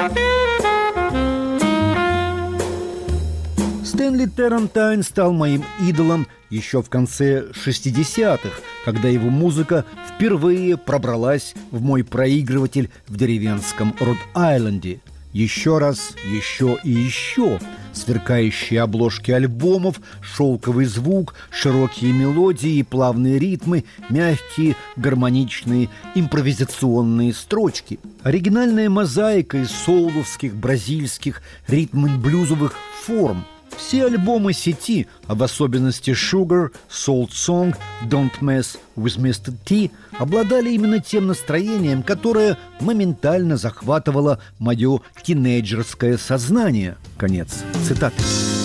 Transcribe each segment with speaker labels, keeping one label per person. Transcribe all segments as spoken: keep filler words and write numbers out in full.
Speaker 1: Стэнли Террентайн стал моим идолом еще в конце шестидесятых, когда его музыка впервые пробралась в мой проигрыватель в деревенском Род-Айленде. Еще раз, еще и еще. Сверкающие обложки альбомов, шелковый звук, широкие мелодии и плавные ритмы, мягкие, гармоничные, импровизационные строчки. Оригинальная мозаика из соуловских, бразильских, ритм-блюзовых форм. Все альбомы сети, а в особенности Sugar, Soul Song, Don't Mess with мистер T, обладали именно тем настроением, которое моментально захватывало мое тинейджерское сознание. Конец цитаты.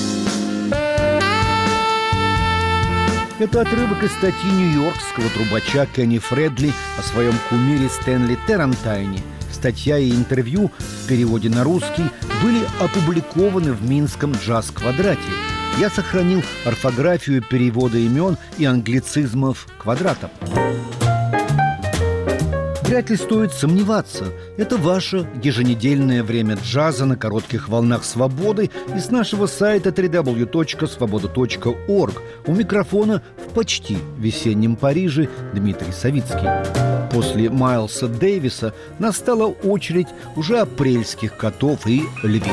Speaker 1: Это отрывок из статьи нью-йоркского трубача Кенни Фредли о своем кумире Стэнли Террентайне. Статья и интервью в переводе на русский были опубликованы в Минском джаз-квадрате. Я сохранил орфографию перевода имен и англицизмов квадратом. Вряд ли стоит сомневаться. Это ваше еженедельное время джаза на коротких волнах свободы из нашего сайта дабл ю дабл ю дабл ю точка свобода точка орг. У микрофона в почти весеннем Париже Дмитрий Савицкий. После Майлса Дэвиса настала очередь уже апрельских котов и львиц.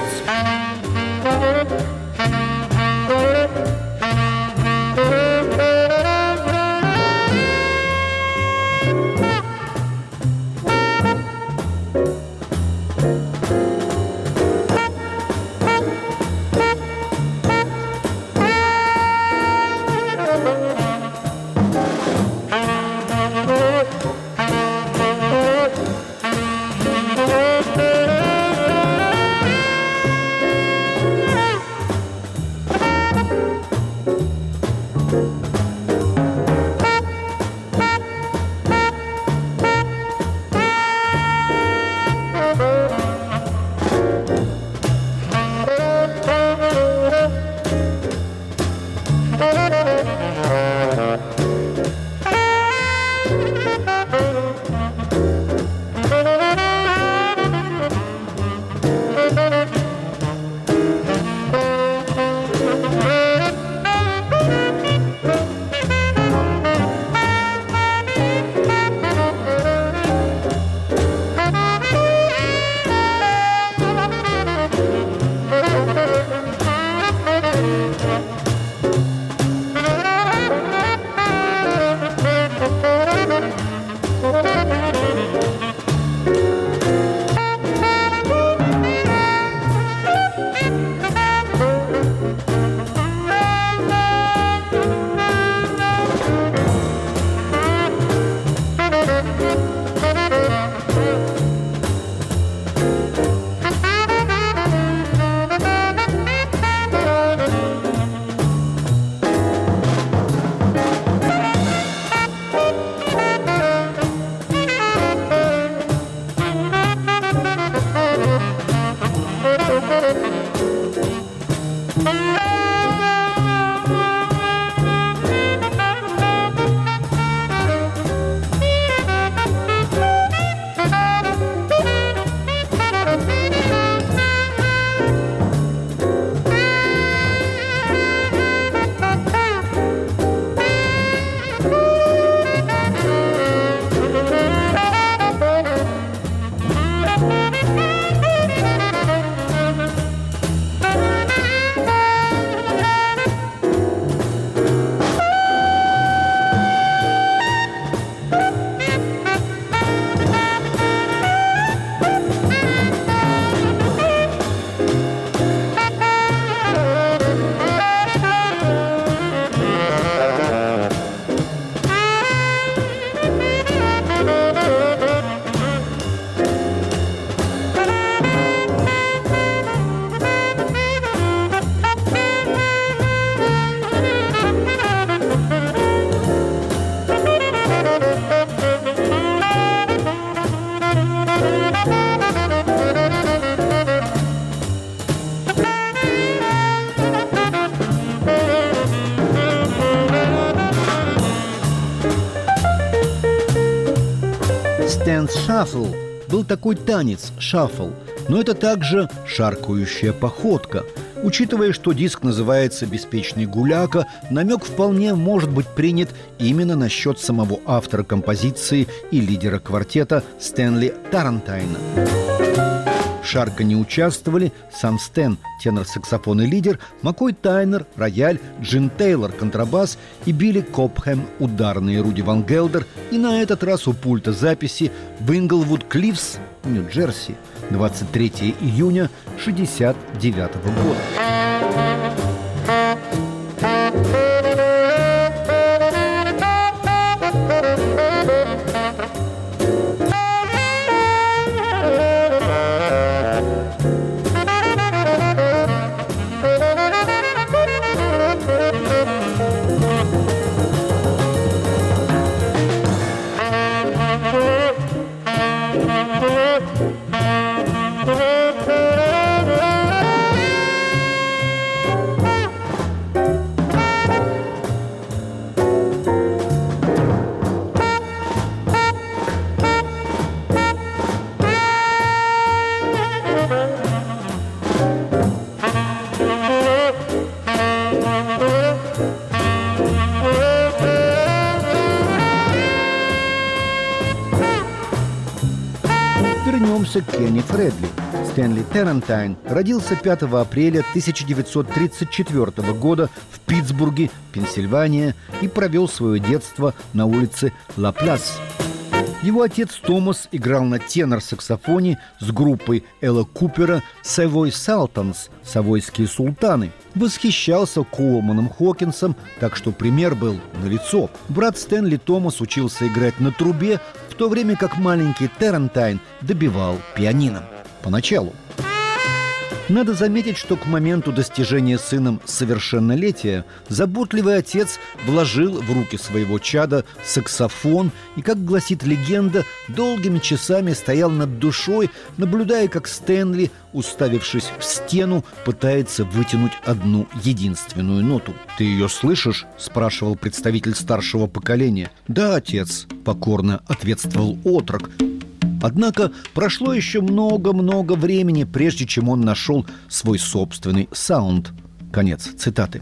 Speaker 1: Dance Shuffle был такой танец, шаффл, Но это также шаркающая походка. Учитывая, что диск называется «Беспечный гуляка», намек вполне может быть принят именно насчет самого автора композиции и лидера квартета Стэнли Тарантайна. В шарканье участвовали сам Стэн, тенор-саксофон и лидер, Маккой Тайнер, рояль, Джин Тейлор, контрабас и Билли Копхэм, ударные, Руди Ван Гелдер, и на этот раз у пульта записи в Инглвуд Клиффс, Нью-Джерси, двадцать третьего июня шестьдесят девятого года. Вернемся к Кенни Фредли. Стэнли Тарантайн родился пятого апреля тысяча девятьсот тридцать четвёртого года в Питтсбурге, Пенсильвания, и провел свое детство на улице Ла-Плас. Его отец Томас играл на тенор-саксофоне с группой Элла Купера «Савой Салтанс» – «Савойские султаны». Восхищался Коулманом Хокинсом, так что пример был налицо. Брат Стэнли Томас учился играть на трубе, в то время как маленький Тарантайн добивал пианино. Поначалу. Надо заметить, что к моменту достижения сыном совершеннолетия заботливый отец вложил в руки своего чада саксофон и, как гласит легенда, долгими часами стоял над душой, наблюдая, как Стэнли, уставившись в стену, пытается вытянуть одну единственную ноту. «Ты ее слышишь?» – спрашивал представитель старшего поколения. «Да, отец», – покорно ответствовал отрок. Однако прошло еще много-много времени, прежде чем он нашел свой собственный саунд. Конец цитаты.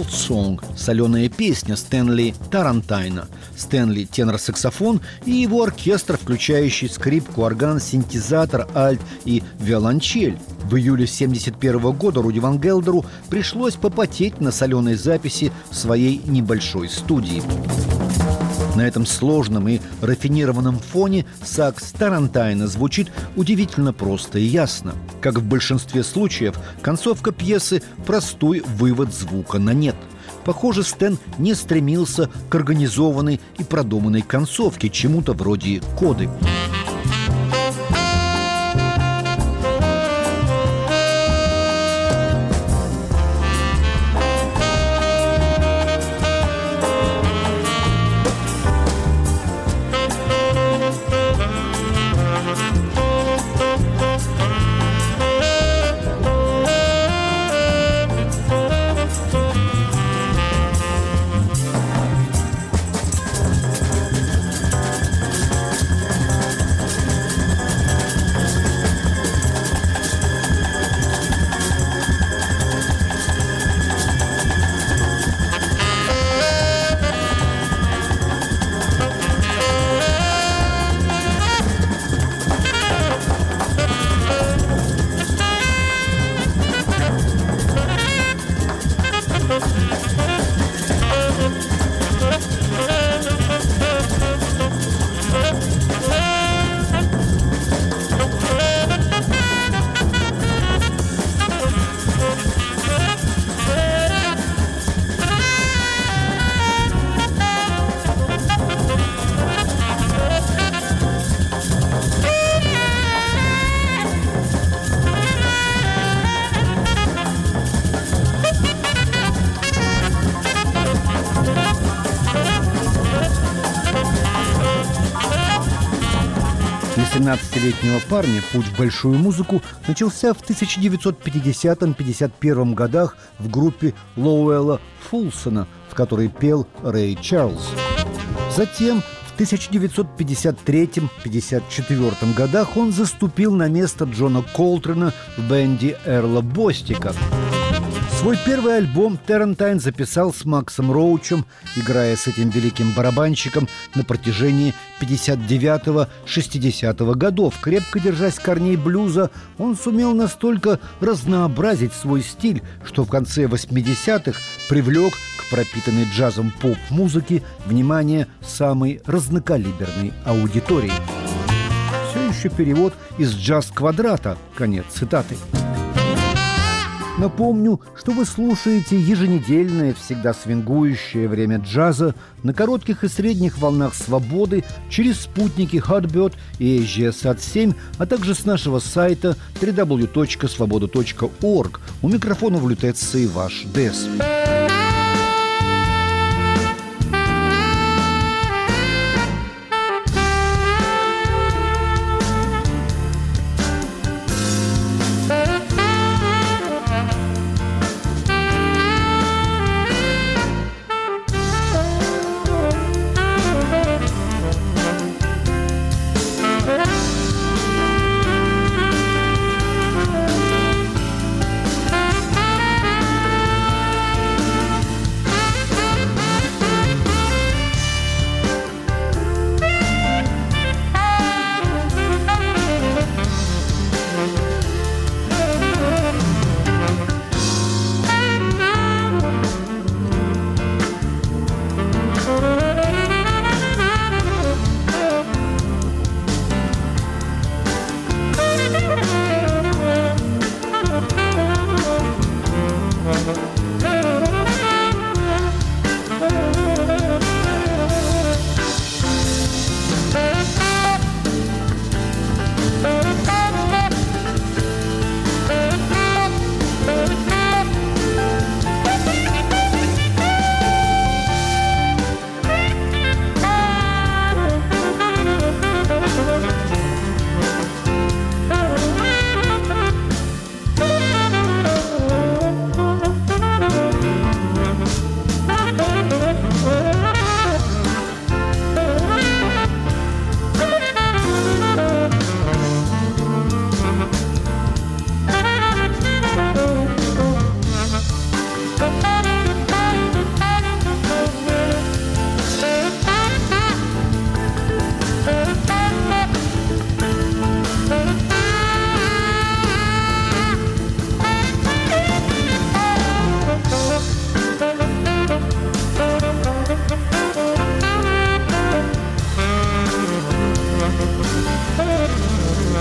Speaker 1: «Salt Song» — «Соленая песня» Стэнли Тарантайна. Стэнли — тенор-саксофон и его оркестр, включающий скрипку, орган, синтезатор, альт и виолончель. В июле семьдесят первого года Руди Ван Гелдеру пришлось попотеть на соленой записи в своей небольшой студии. На этом сложном и рафинированном фоне сакс Тарантайна звучит удивительно просто и ясно. Как в большинстве случаев, концовка пьесы – простой вывод звука на «нет». Похоже, Стэн не стремился к организованной и продуманной концовке, чему-то вроде коды. семнадцатилетнего парня путь в большую музыку начался в тысяча девятьсот пятидесятом — пятьдесят первом годах в группе Лоуэлла Фулсона, в которой пел Рэй Чарльз. Затем в тысяча девятьсот пятьдесят третьем — пятьдесят четвёртом годах он заступил на место Джона Колтрана в бенде Эрла Бостика. Свой первый альбом Тарантайн записал с Максом Роучем, играя с этим великим барабанщиком на протяжении пятьдесят девятого — шестидесятого годов. Крепко держась корней блюза, он сумел настолько разнообразить свой стиль, что в конце восьмидесятых привлек к пропитанной джазом поп-музыке внимание самой разнокалиберной аудитории. Все еще перевод из «Джаз-квадрата». Конец цитаты. Напомню, что вы слушаете еженедельное, всегда свингующее время джаза на коротких и средних волнах «Свободы» через спутники Hotbird и AsiaSat семь, а также с нашего сайта дабл ю дабл ю дабл ю точка свобода точка орг. У микрофона в лютеции ваш Дес.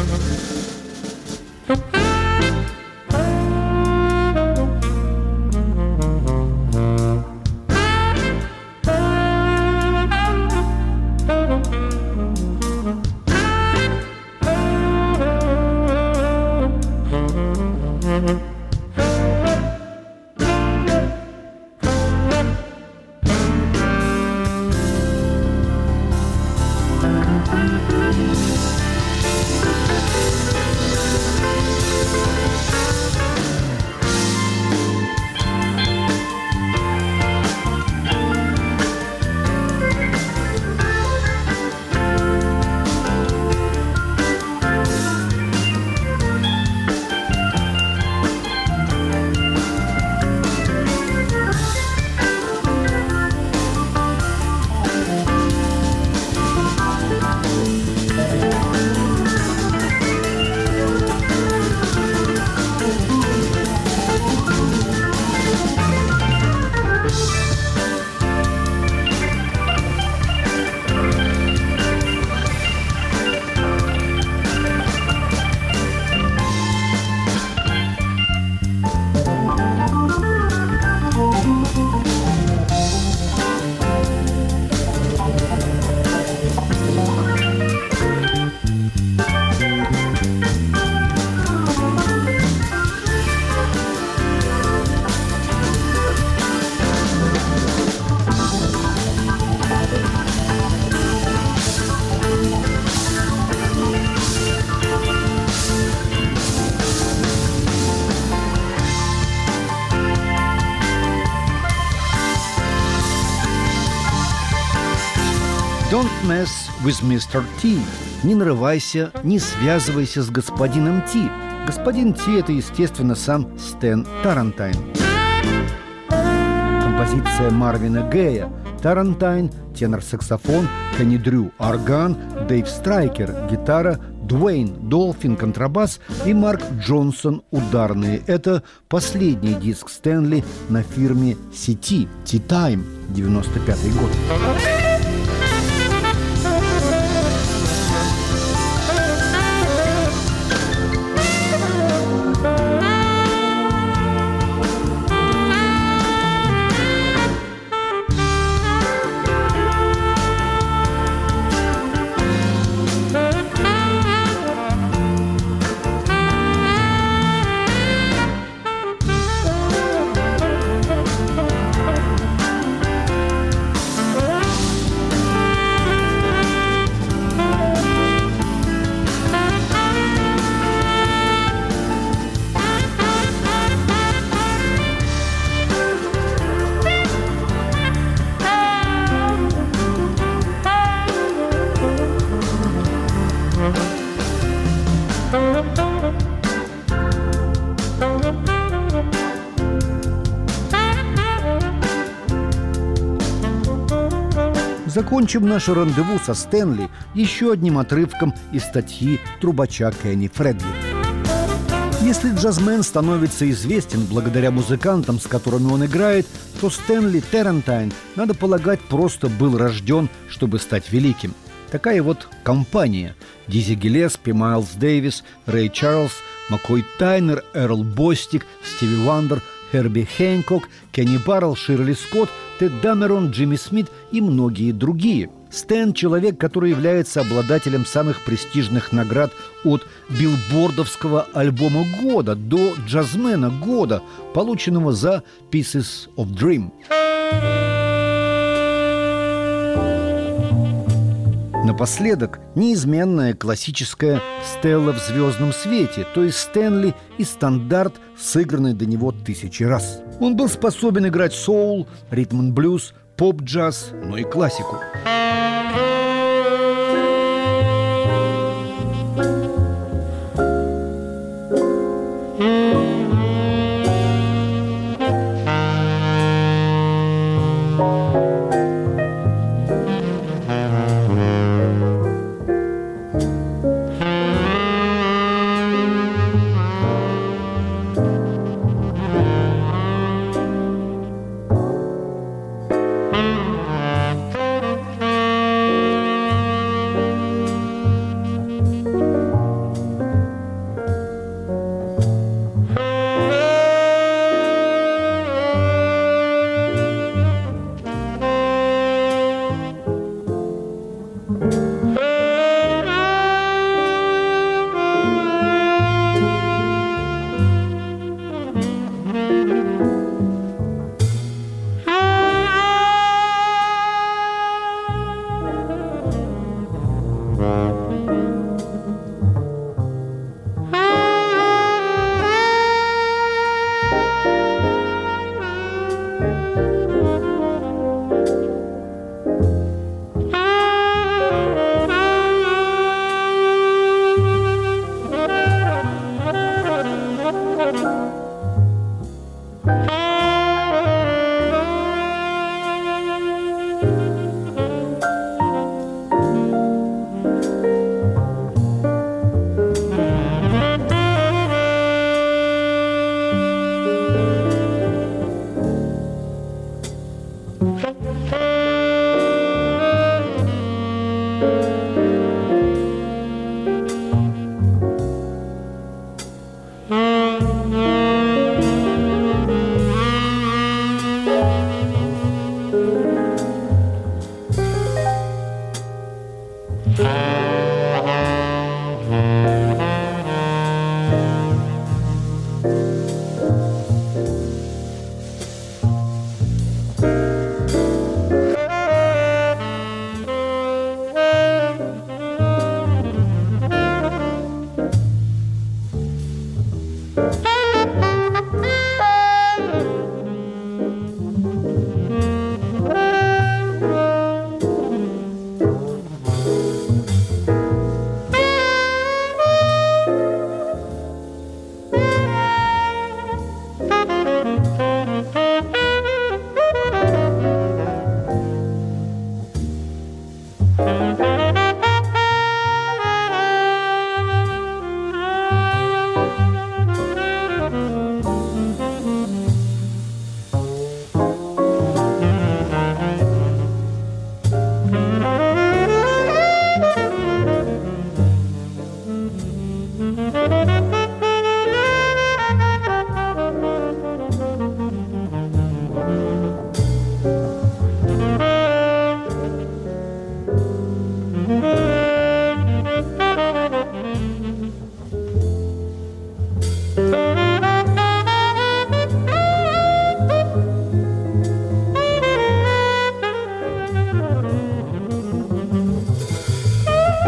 Speaker 1: Don't mess with мистер T. Не нарывайся, не связывайся с господином Ти. Господин Ти – это, естественно, сам Стэн Тарантайн. Композиция Марвина Гея. Тарантайн, тенор-саксофон, Кенни Дрю – орган, Дэйв Страйкер – гитара, Дуэйн Долфин – контрабас и Марк Джонсон – ударные. Это последний диск Стэнли на фирме си ти, Tea Time, девяносто пятый год. Закончим наше рандеву со Стэнли еще одним отрывком из статьи трубача Кенни Фредли. Если джазмен становится известен благодаря музыкантам, с которыми он играет, то Стэнли Тарантайн, надо полагать, просто был рожден, чтобы стать великим. Такая вот компания: Дизи Гиллеспи, Майлз Дэвис, Рэй Чарльз, Маккой Тайнер, Эрл Бостик, Стиви Вандер, Херби Хэнкок, Кенни Баррелл, Ширли Скотт, Тед Дамерон, Джимми Смит и многие другие. Стэн – человек, который является обладателем самых престижных наград от билбордовского альбома года до джазмена года, полученного за Pieces of Dream. Напоследок, неизменная классическая «Стелла в звездном свете», то есть Стэнли и стандарт, сыгранный до него тысячи раз. Он был способен играть соул, ритм-н-блюз, поп-джаз, но и классику.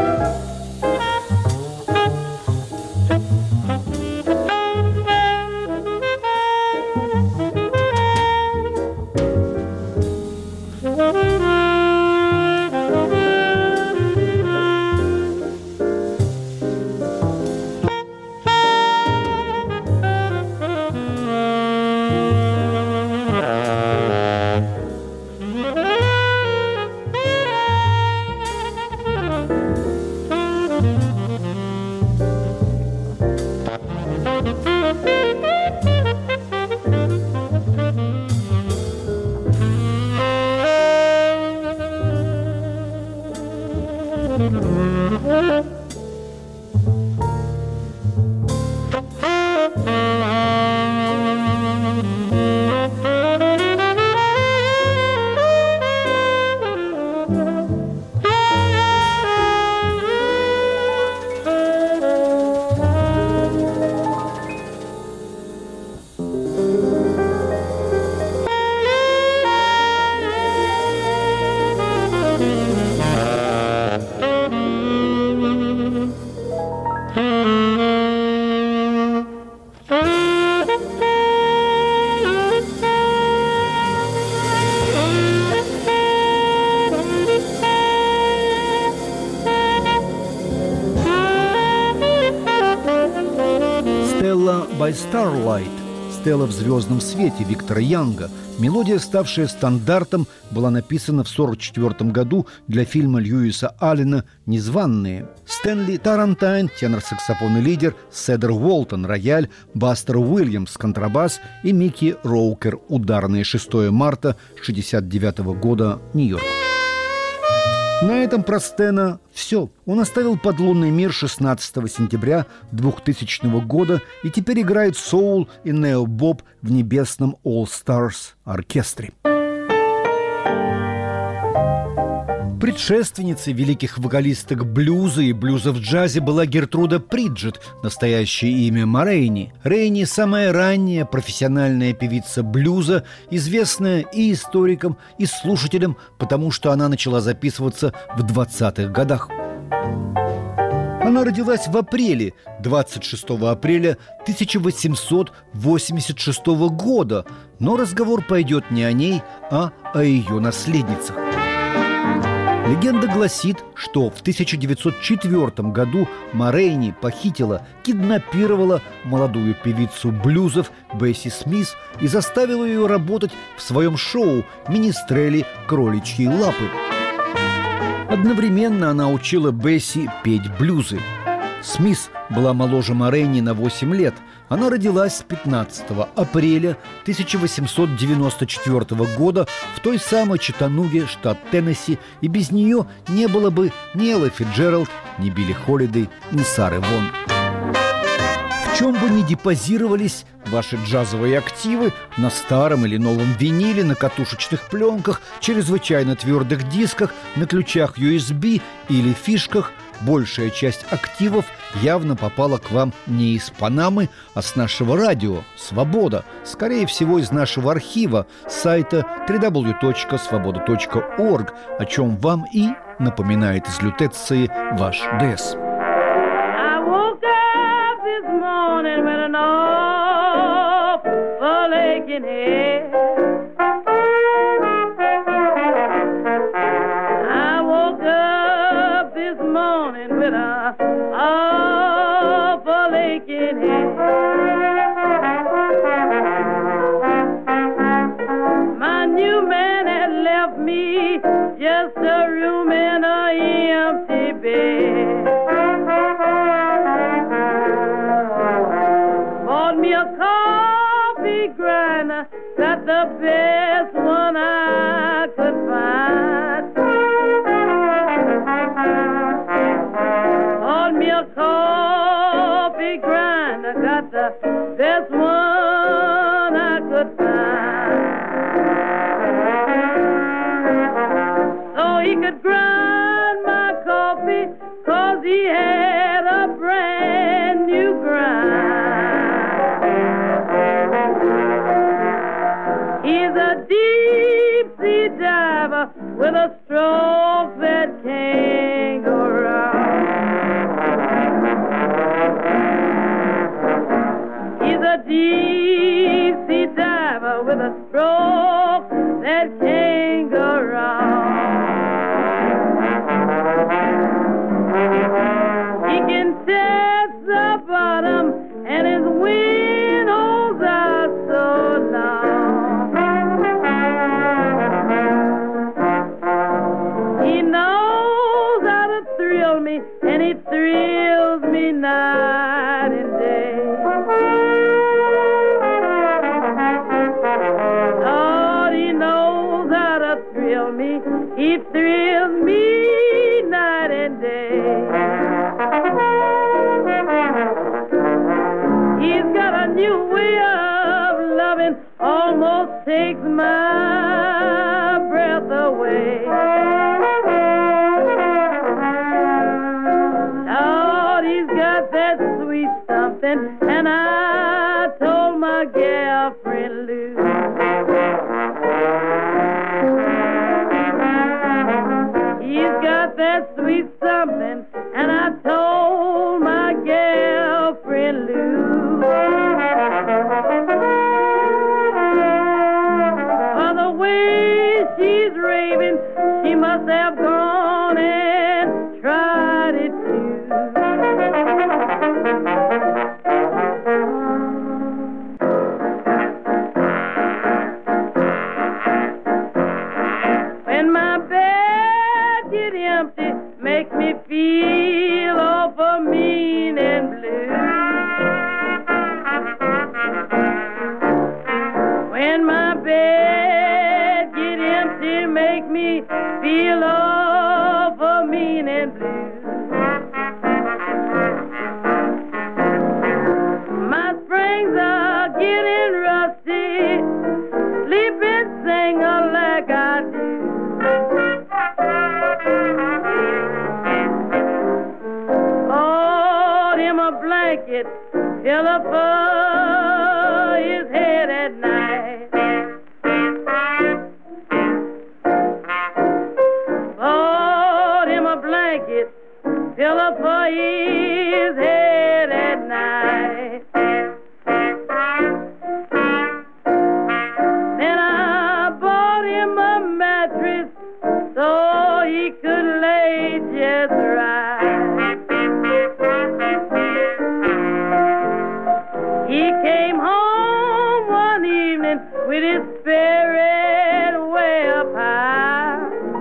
Speaker 1: by Starlight, «Стелла в звездном свете» Виктора Янга. Мелодия, ставшая стандартом, была написана в сорок четвёртом году для фильма Льюиса Аллена «Незваные». Стэнли Тарантайн, тенор-саксофон и лидер, Седер Уолтон, рояль, Бастер Уильямс, контрабас и Микки Роукер, ударные. шестого марта шестьдесят девятого года, Нью-Йорк. На этом про Стэна все. Он оставил подлунный мир шестнадцатого сентября двухтысячного года и теперь играет соул и нео-боб в небесном All Stars оркестре. Предшественницей великих вокалисток блюза и блюза в джазе была Гертруда Приджет, настоящее имя Ма Рейни. Рейни – самая ранняя профессиональная певица блюза, известная и историкам, и слушателям, потому что она начала записываться в двадцатых годах. Она родилась в апреле, двадцать шестого апреля тысяча восемьсот восемьдесят шестого года, но разговор пойдет не о ней, а о ее наследницах. Легенда гласит, что в тысяча девятьсот четвёртом году Ма Рейни похитила, киднапировала молодую певицу блюзов Бесси Смис и заставила ее работать в своем шоу «Министрели кроличьей лапы». Одновременно она учила Бесси петь блюзы. Смис была моложе Ма Рейни на восемь лет. Она родилась пятнадцатого апреля тысяча восемьсот девяносто четвёртого года в той самой Чаттануге, штат Теннесси, и без нее не было бы ни Эллы Фицджеральд, ни Билли Холидей, ни Сары Вон. В чем бы ни депозировались ваши джазовые активы, на старом или новом виниле, на катушечных пленках, чрезвычайно твердых дисках, на ключах ю эс би или фишках, большая часть активов явно попала к вам не из Панамы, а с нашего радио «Свобода», скорее всего, из нашего архива, сайта дабл ю дабл ю дабл ю точка свобода точка орг, о чем вам и напоминает из лютеции ваш ДЭС.
Speaker 2: Just a room in a empty bed. Bought me a coffee grinder, got the best one I could find. Bought me a coffee grinder, got the best one I could find. He could grind my coffee, 'cause he had a brand new grind. He's a deep sea diver with a stroke that can't go wrong. tests the bottom and his windows are so long. He knows how to thrill me, and he thrills me night and day. Lord, he knows how to thrill me, he thrills me night and day. He's got a new way of loving, almost takes my breath away. Lord, he's got that sweet something, and I told my girlfriend Lou. He's got that sweet something, and I told my girlfriend Lou. For the way she's raving, she must have gone and tried it too. When my bed get empty, makes me feel awful mean and blue. When my bed get empty, make me feel awful mean and blue. My springs are getting rusty, sleeping singer like I do. Bought him a blanket, fill up for his head at night. Bought him a blanket, fill up for his head at night. Then I bought him a mattress so he could lay just right. He came home one evening with his spirit way up high.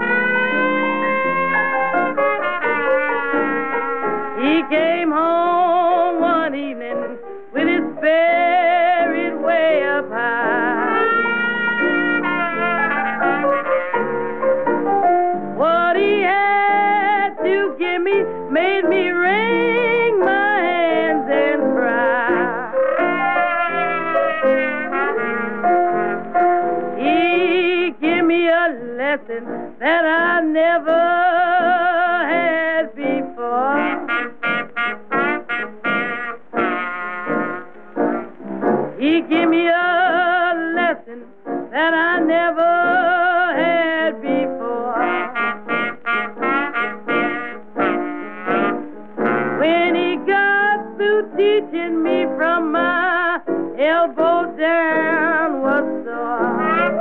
Speaker 2: He came home one evening with his spirit way up high. What he had to give me made me wring my hands and cry. He gave me a lesson that I never had before. He gave me a lesson that I never had before. When he got through teaching me, from my elbow down was sore.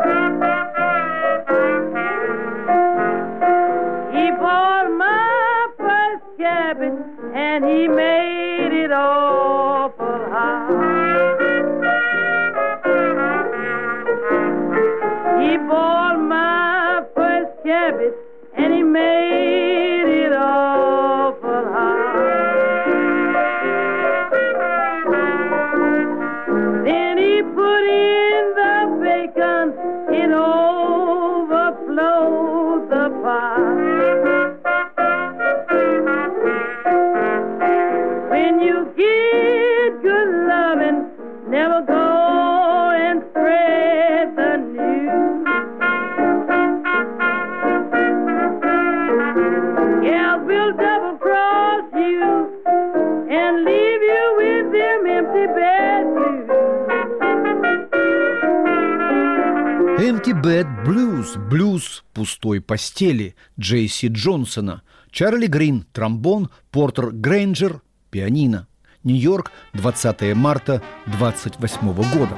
Speaker 2: He bought my first cabbage and he made it awful hard. He bought my first cabbage and he made it awful hard. Then he put in the bacon, it overflowed the pot. When you get good loving, never go and spread the news. Yeah, we'll double cross you and leave you with them empty bed blues.
Speaker 1: Empty Bed Blues, блюз пустой постели Джейси Джонсона, Чарли Грин, тромбон, Портер Грейнджер, пианино. Нью-Йорк, двадцатого марта двадцать восьмого года.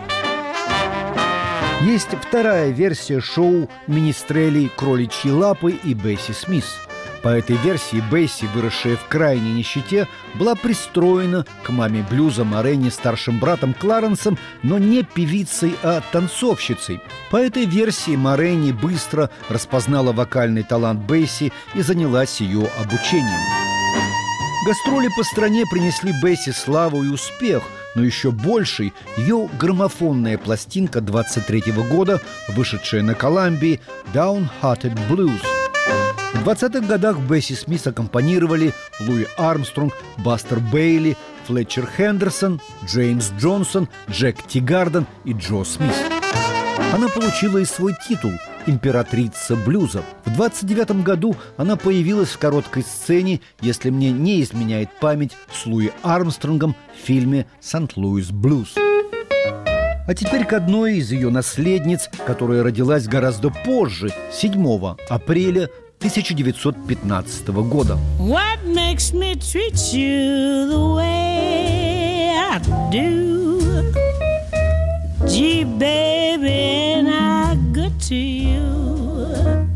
Speaker 1: Есть вторая версия шоу «Министрели, кроличьи лапы» и Бесси Смис. По этой версии Бесси, выросшая в крайней нищете, была пристроена к маме блюза Морени старшим братом Кларенсом, но не певицей, а танцовщицей. По этой версии Морени быстро распознала вокальный талант Бесси и занялась ее обучением. Гастроли по стране принесли Бесси славу и успех, но еще больший ее граммофонная пластинка двадцать третьего года, вышедшая на Колумбии, «Downhearted Blues». В двадцатых годах Бесси Смит аккомпанировали Луи Армстронг, Бастер Бейли, Флетчер Хендерсон, Джеймс Джонсон, Джек Тигарден и Джо Смит. Она получила и свой титул «Императрица блюза». В двадцать девятом году она появилась в короткой сцене, если мне не изменяет память, с Луи Армстронгом в фильме «Сант-Луис Блюз». А теперь к одной из ее наследниц, которая родилась гораздо позже, седьмого апреля тысяча девятьсот пятнадцатого года.
Speaker 3: What makes me treat you the way I do? Gee, baby, ain't I good to you?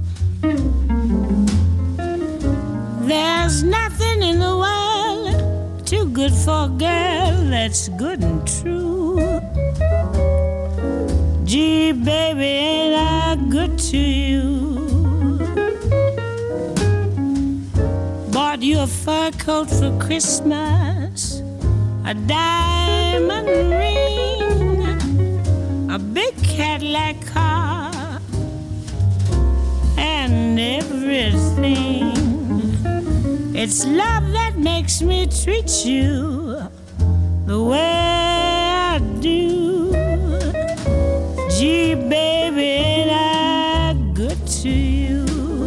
Speaker 3: There's nothing in the world too good for a girl that's good and true. Gee, baby, ain't I good to you? Bought you a fur coat for Christmas, a diamond ring, a big Cadillac car, and everything. It's love that makes me treat you the way I do. Gee, baby, ain't I good to you?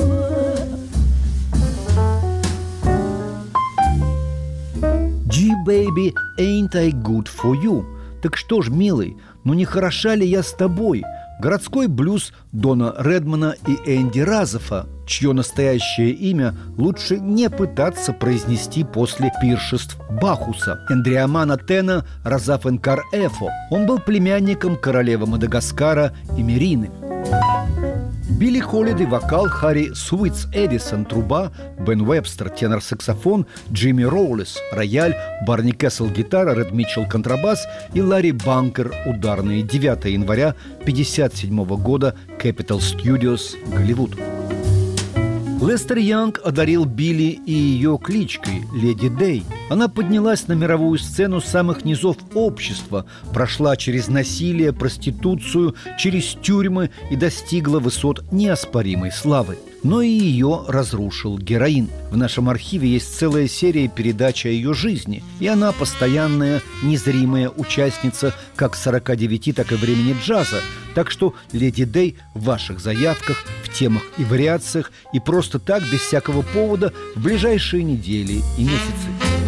Speaker 1: Gee, baby, ain't I good for you? Так что ж, милый, ну не хороша ли я с тобой? Городской блюз Дона Редмана и Энди Разофа, чье настоящее имя лучше не пытаться произнести после пиршеств Бахуса. Эндриамана Тена Разафенкар Эфо. Он был племянником королевы Мадагаскара Эмерины. Билли Холлиday – вокал, Харри Суитс Эдисон – труба, Бен Уэбстер – тенор-саксофон, Джимми Роулес – рояль, Барни Кессел – гитара, Ред Митчелл – контрабас и Ларри Банкер – ударные. девятого января пятьдесят седьмого года, Capitol Studios, Голливуд. Лестер Янг одарил Билли и ее кличкой «Леди Дэй». Она поднялась на мировую сцену с самых низов общества, прошла через насилие, проституцию, через тюрьмы и достигла высот неоспоримой славы. Но и ее разрушил героин. В нашем архиве есть целая серия передач о ее жизни, и она постоянная, незримая участница как сорока девяти, так и времени джаза. Так что «Леди Дэй» в ваших заявках, в темах и вариациях, и просто так, без всякого повода, в ближайшие недели и месяцы.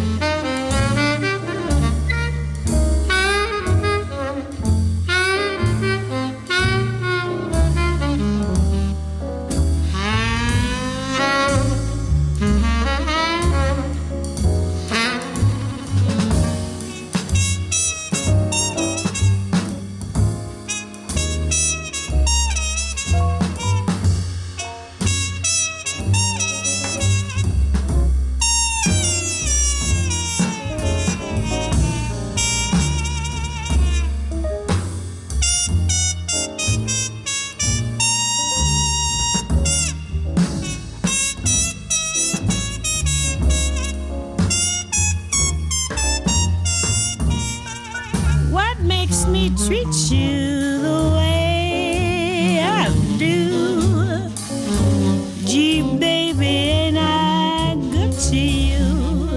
Speaker 3: Treat you the way I do. Gee, baby, ain't I good to you?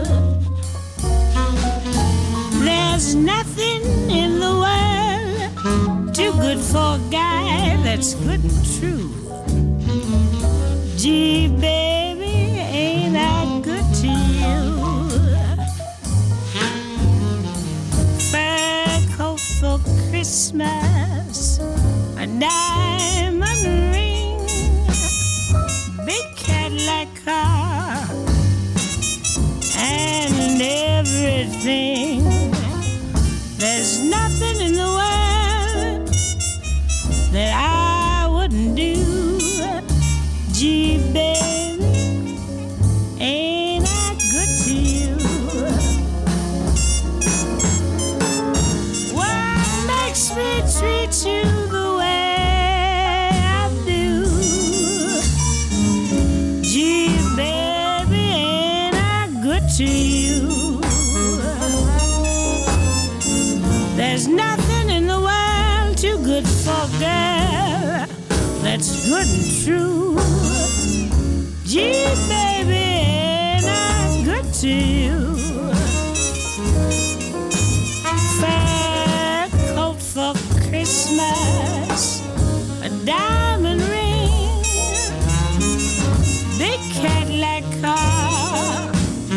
Speaker 3: There's nothing in the world too good for a guy that's good and true. Gee, baby, ain't I good to you? For Christmas, a diamond ring, big Cadillac car, and everything. There's nothing in the world that I wouldn't do. Gee, baby, There's nothing in the world too good for a girl that's good and true. Gee, baby, ain't I good to you? Fur coat for Christmas, a diamond ring, big Cadillac car,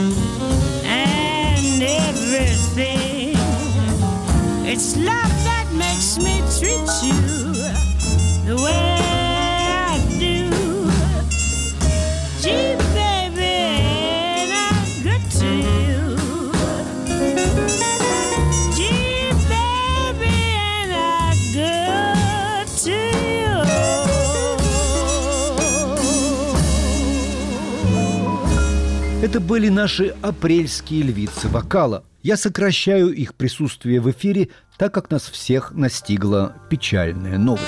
Speaker 3: and everything. It's love that makes me treat you the way I do. Gee, baby, ain't I good to you? Gee, baby, ain't I good to you?
Speaker 1: Это были наши апрельские львицы вокала. Я сокращаю их присутствие в эфире, так как нас всех настигла печальная новость.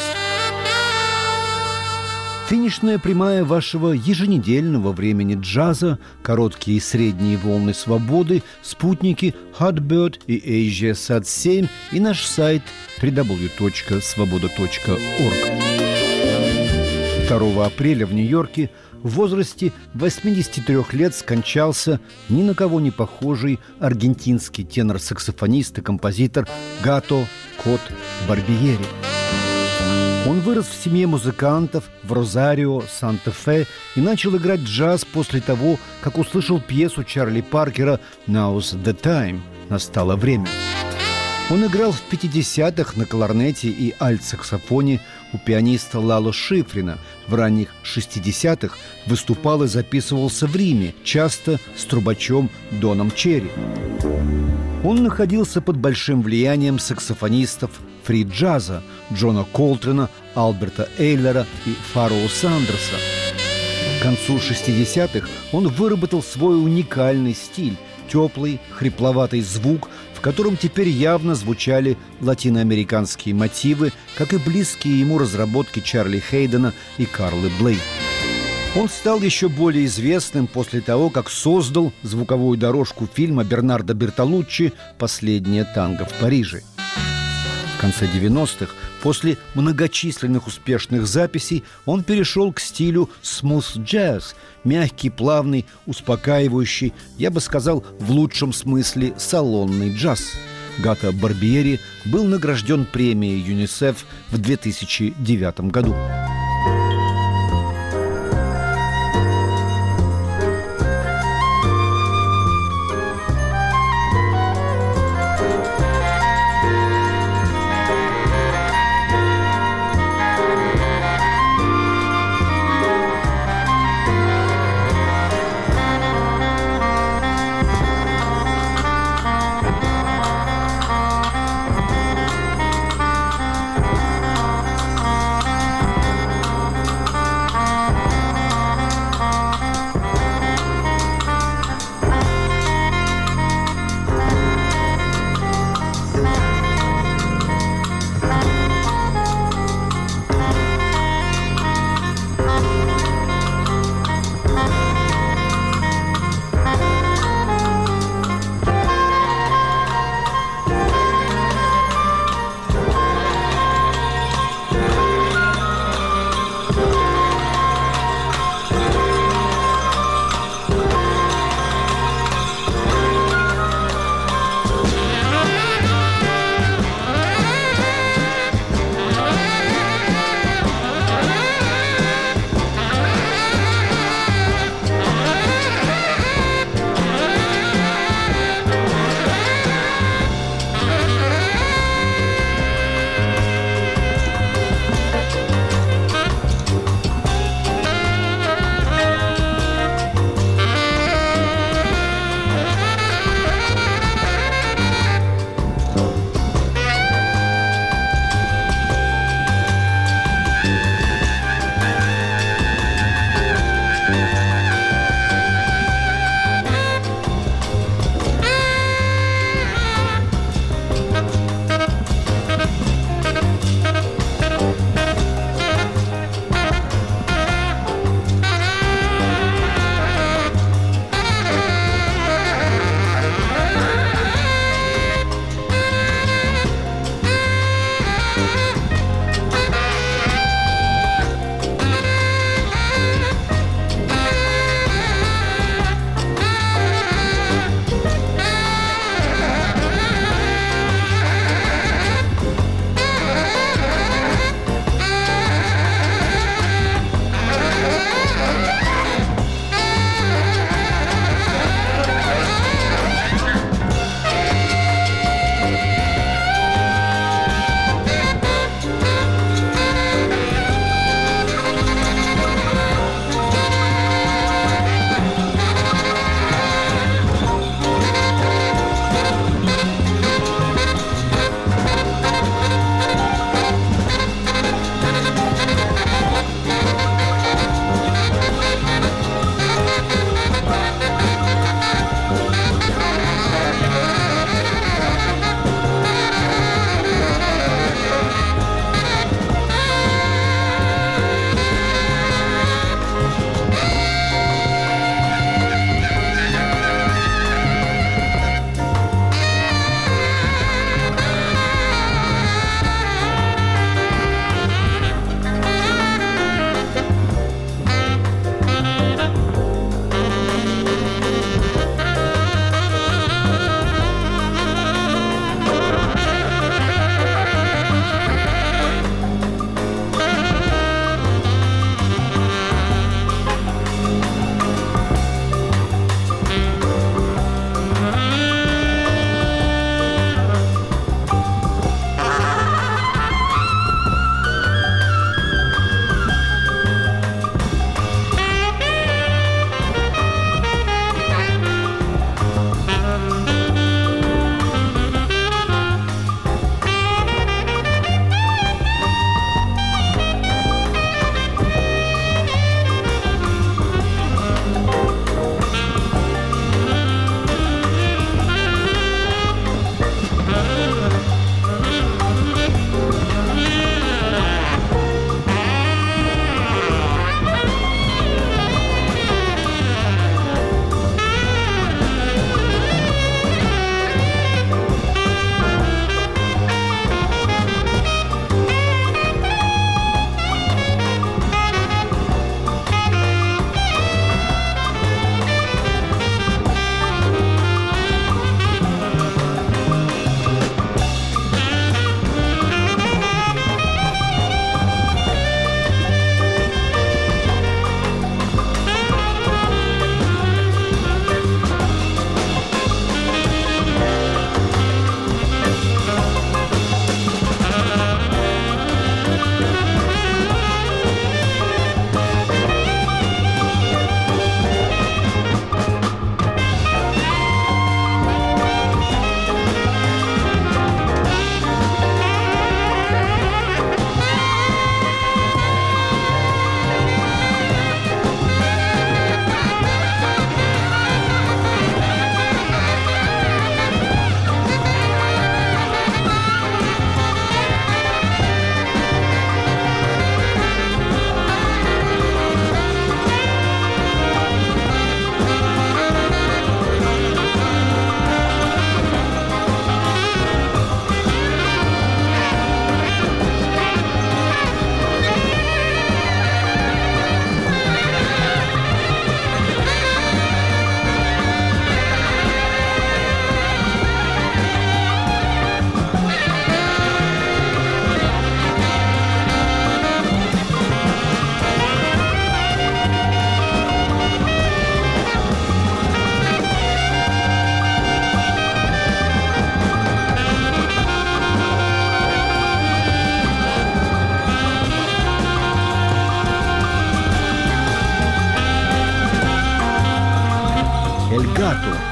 Speaker 1: Финишная прямая вашего еженедельного времени джаза, короткие и средние волны свободы, спутники Hotbird и Asia Сат семь и наш сайт дабл ю дабл ю дабл ю точка свобода точка орг. второго апреля в Нью-Йорке в возрасте восьмидесяти трёх лет скончался ни на кого не похожий аргентинский тенор-саксофонист и композитор Гато «Кот» Барбиери. Он вырос в семье музыкантов в Розарио, Санта-Фе и начал играть джаз после того, как услышал пьесу Чарли Паркера «Now's the time» – «Настало время». Он играл в пятидесятых на кларнете и альт-саксофоне у пианиста Лало Шифрина. В ранних шестидесятых выступал и записывался в Риме, часто с трубачом Доном Черри. Он находился под большим влиянием саксофонистов фри-джаза Джона Колтрена, Альберта Эйлера и Фароу Сандерса. К концу шестидесятых он выработал свой уникальный стиль – теплый, хрипловатый звук, в котором теперь явно звучали латиноамериканские мотивы, как и близкие ему разработки Чарли Хейдена и Карлы Блей. Он стал еще более известным после того, как создал звуковую дорожку фильма Бернардо Бертолуччи «Последнее танго в Париже». В конце девяностых, после многочисленных успешных записей, он перешел к стилю смус-джаз, мягкий, плавный, успокаивающий, я бы сказал, в лучшем смысле салонный джаз. Гато Барбиери был награжден премией ЮНИСЕФ в две тысячи девятом году.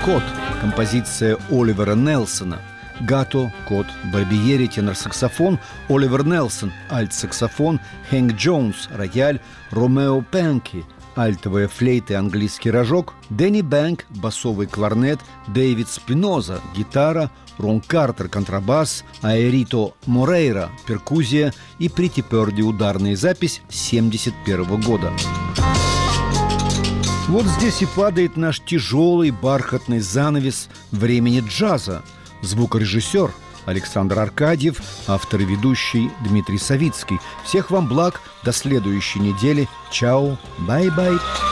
Speaker 1: «Кот», композиция Оливера Нелсона. Гато, кот, Барбиери, тенор-саксофон, Оливер Нелсон, альт-саксофон, Хэнк Джонс, рояль, Ромео Пенки, альтовая флейта и английский рожок, Дэнни Бэнк, басовый кларнет, Дэвид Спиноза, гитара, Рон Картер, контрабас, Аэрито Морейра, перкуссия и Прити Перди, ударная запись семьдесят первого года. Вот здесь и падает наш тяжелый бархатный занавес времени джаза. Звукорежиссер Александр Аркадьев, автор и ведущий Дмитрий Савицкий. Всех вам благ, до следующей недели. Чао, бай-бай.